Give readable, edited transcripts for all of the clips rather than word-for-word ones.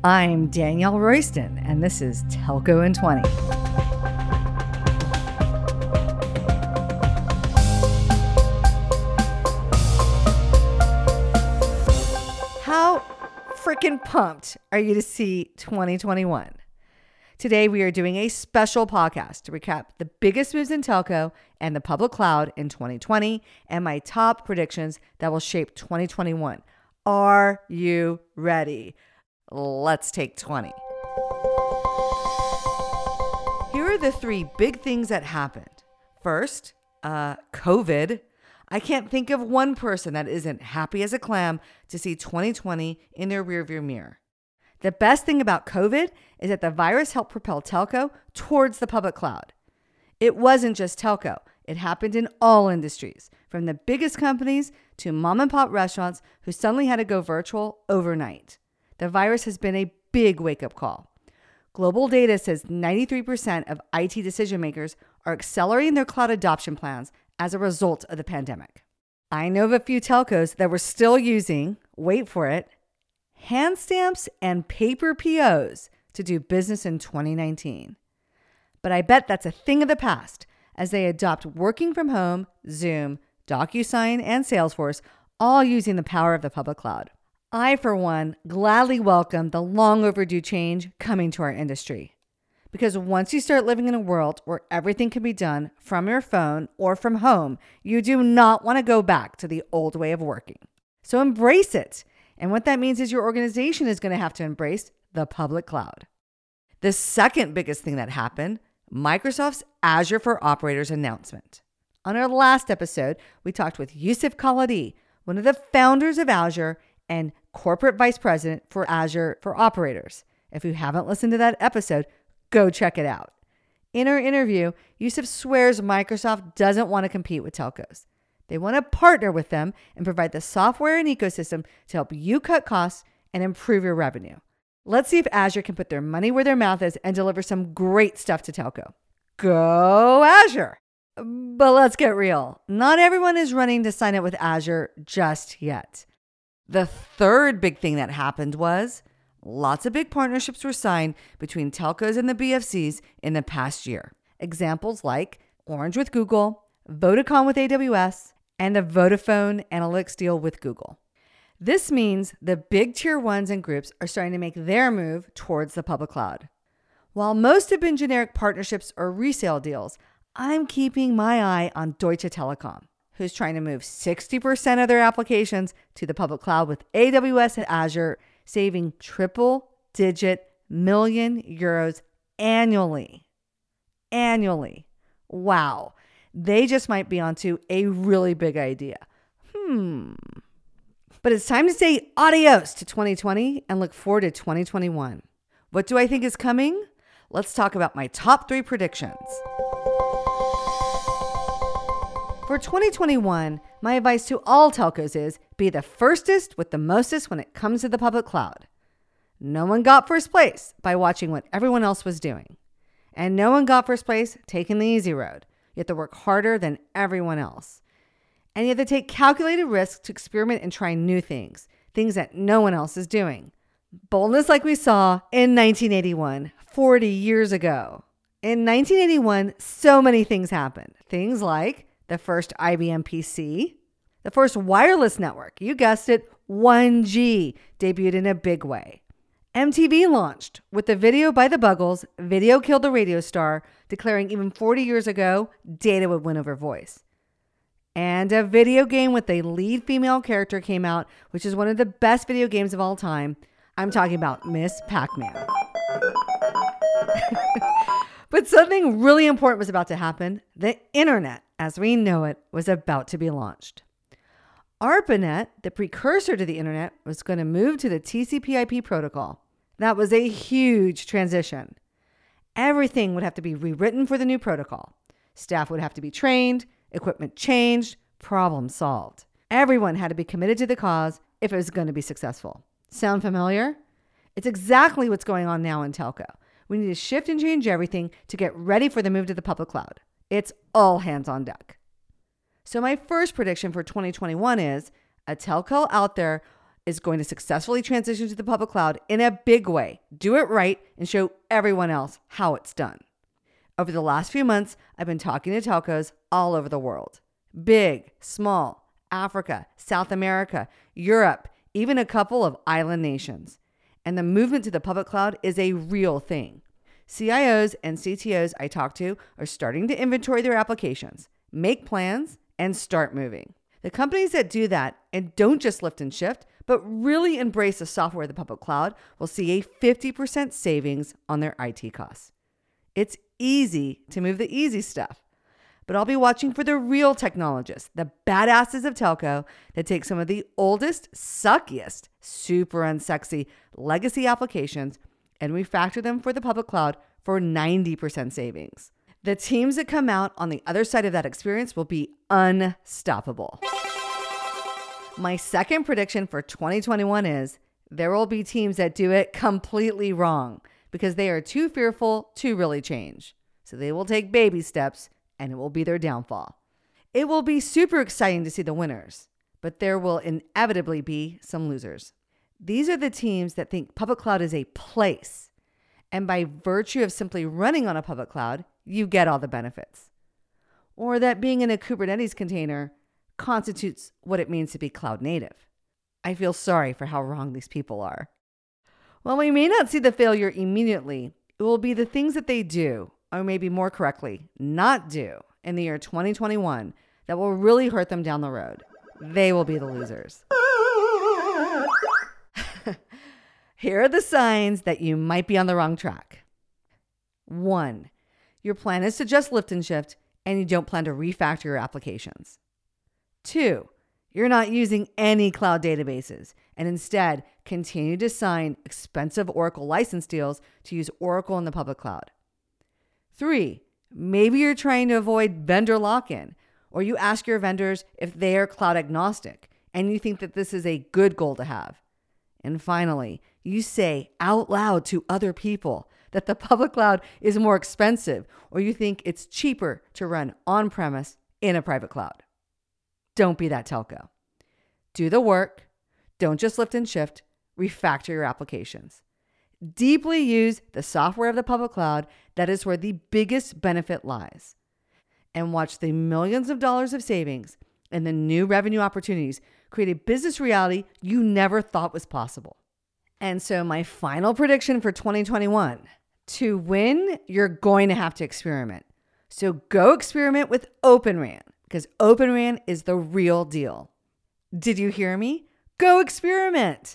I'm Danielle Royston, and this is Telco in 20. How freaking pumped are you to see 2021? Today, we are doing a special podcast to recap the biggest moves in telco and the public cloud in 2020 and my top predictions that will shape 2021. Are you ready? Let's take 20. Here are the three big things that happened. First, COVID. I can't think of one person that isn't happy as a clam to see 2020 in their rearview mirror. The best thing about COVID is that the virus helped propel telco towards the public cloud. It wasn't just telco. It happened in all industries, from the biggest companies to mom and pop restaurants who suddenly had to go virtual overnight. The virus has been a big wake-up call. Global data says 93% of IT decision makers are accelerating their cloud adoption plans as a result of the pandemic. I know of a few telcos that were still using, wait for it, hand stamps and paper POs to do business in 2019. But I bet that's a thing of the past as they adopt working from home, Zoom, DocuSign, and Salesforce, all using the power of the public cloud. I, for one, gladly welcome the long overdue change coming to our industry. Because once you start living in a world where everything can be done from your phone or from home, you do not want to go back to the old way of working. So embrace it. And what that means is your organization is going to have to embrace the public cloud. The second biggest thing that happened, Microsoft's Azure for Operators announcement. On our last episode, we talked with Yusuf Khalidi, one of the founders of Azure and corporate vice president for Azure for Operators. If you haven't listened to that episode, go check it out. In our interview, Yusuf swears Microsoft doesn't want to compete with telcos. They want to partner with them and provide the software and ecosystem to help you cut costs and improve your revenue. Let's see if Azure can put their money where their mouth is and deliver some great stuff to telco. Go Azure! But let's get real. Not everyone is running to sign up with Azure just yet. The third big thing that happened was lots of big partnerships were signed between telcos and the BFCs in the past year. Examples like Orange with Google, Vodacom with AWS, and the Vodafone Analytics deal with Google. This means the big tier ones and groups are starting to make their move towards the public cloud. While most have been generic partnerships or resale deals, I'm keeping my eye on Deutsche Telekom, who's trying to move 60% of their applications to the public cloud with AWS and Azure, saving triple-digit million euros annually. Annually. Wow. They just might be onto a really big idea. But it's time to say adios to 2020 and look forward to 2021. What do I think is coming? Let's talk about my top 3 predictions. For 2021, my advice to all telcos is be the firstest with the mostest when it comes to the public cloud. No one got first place by watching what everyone else was doing. And no one got first place taking the easy road. You have to work harder than everyone else. And you have to take calculated risks to experiment and try new things that no one else is doing. Boldness like we saw in 1981, 40 years ago. In 1981, so many things happened. Things like the first IBM PC, the first wireless network, you guessed it, 1G, debuted in a big way. MTV launched with the video by the Buggles, Video Killed the Radio Star, declaring even 40 years ago, data would win over voice. And a video game with a lead female character came out, which is one of the best video games of all time. I'm talking about Miss Pac-Man. But something really important was about to happen. The internet, as we know it, was about to be launched. ARPANET, the precursor to the internet, was going to move to the TCP/IP protocol. That was a huge transition. Everything would have to be rewritten for the new protocol. Staff would have to be trained, equipment changed, problem solved. Everyone had to be committed to the cause if it was going to be successful. Sound familiar? It's exactly what's going on now in telco. We need to shift and change everything to get ready for the move to the public cloud. It's all hands on deck. So my first prediction for 2021 is a telco out there is going to successfully transition to the public cloud in a big way. Do it right and show everyone else how it's done. Over the last few months, I've been talking to telcos all over the world. Big, small, Africa, South America, Europe, even a couple of island nations. And the movement to the public cloud is a real thing. CIOs and CTOs I talk to are starting to inventory their applications, make plans, and start moving. The companies that do that and don't just lift and shift, but really embrace the software of the public cloud will see a 50% savings on their IT costs. It's easy to move the easy stuff, but I'll be watching for the real technologists, the badasses of telco that take some of the oldest, suckiest, super unsexy legacy applications and refactor them for the public cloud for 90% savings. The teams that come out on the other side of that experience will be unstoppable. My second prediction for 2021 is there will be teams that do it completely wrong because they are too fearful to really change. So they will take baby steps and it will be their downfall. It will be super exciting to see the winners, but there will inevitably be some losers. These are the teams that think public cloud is a place, and by virtue of simply running on a public cloud, you get all the benefits. Or that being in a Kubernetes container constitutes what it means to be cloud native. I feel sorry for how wrong these people are. While we may not see the failure immediately, it will be the things that they do, or maybe more correctly, not do in the year 2021 that will really hurt them down the road. They will be the losers. Here are the signs that you might be on the wrong track. 1. Your plan is to just lift and shift, and you don't plan to refactor your applications. 2. You're not using any cloud databases, and instead continue to sign expensive Oracle license deals to use Oracle in the public cloud. 3. Maybe you're trying to avoid vendor lock-in, or you ask your vendors if they are cloud agnostic, and you think that this is a good goal to have. And finally, you say out loud to other people that the public cloud is more expensive, or you think it's cheaper to run on-premise in a private cloud. Don't be that telco. Do the work. Don't just lift and shift. Refactor your applications. Deeply use the software of the public cloud. That is where the biggest benefit lies. And watch the millions of dollars of savings and the new revenue opportunities create a business reality you never thought was possible. And so my final prediction for 2021, to win, you're going to have to experiment. So go experiment with Open RAN, because Open RAN is the real deal. Did you hear me? Go experiment.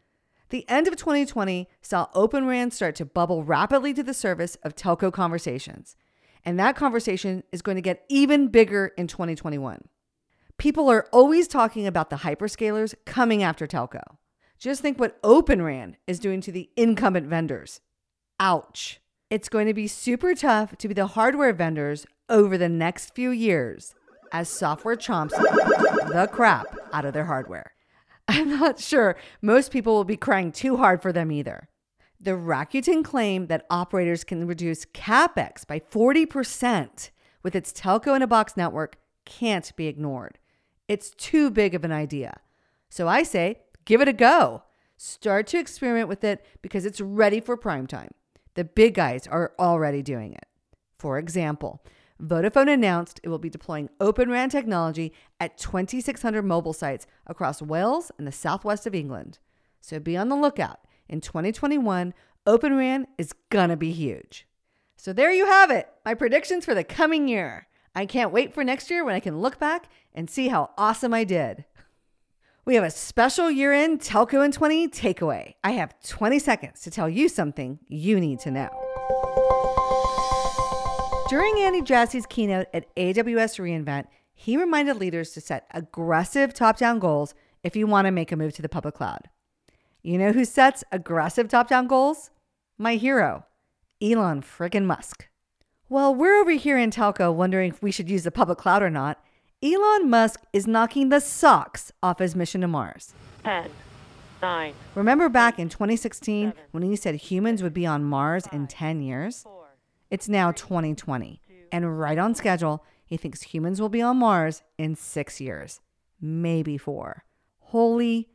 The end of 2020 saw Open RAN start to bubble rapidly to the surface of telco conversations. And that conversation is going to get even bigger in 2021. People are always talking about the hyperscalers coming after telco. Just think what Open RAN is doing to the incumbent vendors. Ouch. It's going to be super tough to be the hardware vendors over the next few years as software chomps the crap out of their hardware. I'm not sure most people will be crying too hard for them either. The Rakuten claim that operators can reduce CapEx by 40% with its telco-in-a-box network can't be ignored. It's too big of an idea. So I say, give it a go. Start to experiment with it because it's ready for prime time. The big guys are already doing it. For example, Vodafone announced it will be deploying Open RAN technology at 2,600 mobile sites across Wales and the southwest of England. So be on the lookout. In 2021, Open RAN is gonna be huge. So there you have it, my predictions for the coming year. I can't wait for next year when I can look back and see how awesome I did. We have a special year-end Telco in 20 takeaway. I have 20 seconds to tell you something you need to know. During Andy Jassy's keynote at AWS reInvent, he reminded leaders to set aggressive top-down goals if you want to make a move to the public cloud. You know who sets aggressive top-down goals? My hero, Elon friggin' Musk. Well, we're over here in telco wondering if we should use the public cloud or not. Elon Musk is knocking the socks off his mission to Mars. 10, 9. Remember back in 2016 when he said humans would be on Mars in 10 years? It's now 2020, and right on schedule, he thinks humans will be on Mars in 6 years, maybe 4. Holy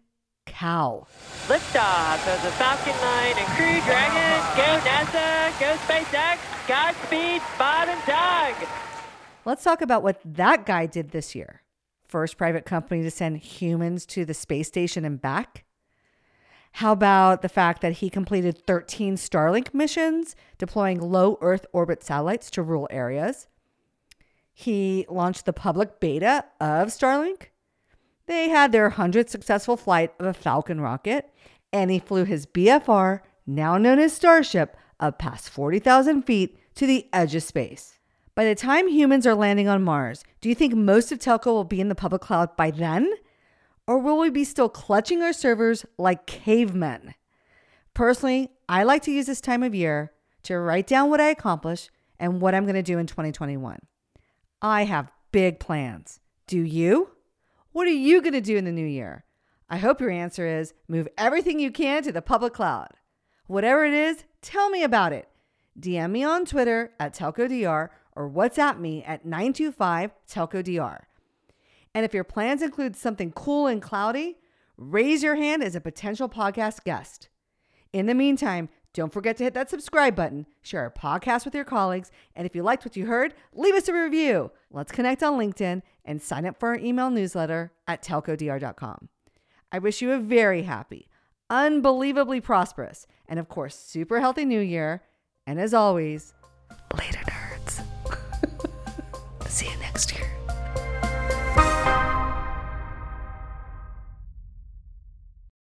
cow. Liftoff of the Falcon 9 and Crew Dragon. Go NASA, go SpaceX, Godspeed, Bob and Doug. Let's talk about what that guy did this year. First private company to send humans to the space station and back. How about the fact that he completed 13 Starlink missions, deploying low Earth orbit satellites to rural areas? He launched the public beta of Starlink. They had their 100th successful flight of a Falcon rocket, and he flew his BFR, now known as Starship, up past 40,000 feet to the edge of space. By the time humans are landing on Mars, do you think most of Telco will be in the public cloud by then? Or will we be still clutching our servers like cavemen? Personally, I like to use this time of year to write down what I accomplished and what I'm going to do in 2021. I have big plans. Do you? What are you going to do in the new year? I hope your answer is move everything you can to the public cloud. Whatever it is, tell me about it. DM me on Twitter at TelcoDR or WhatsApp me at 925-TELCO-DR. And if your plans include something cool and cloudy, raise your hand as a potential podcast guest. In the meantime, don't forget to hit that subscribe button, share our podcast with your colleagues, and if you liked what you heard, leave us a review. Let's connect on LinkedIn and sign up for our email newsletter at telcodr.com. I wish you a very happy, unbelievably prosperous, and of course, super healthy new year. And as always,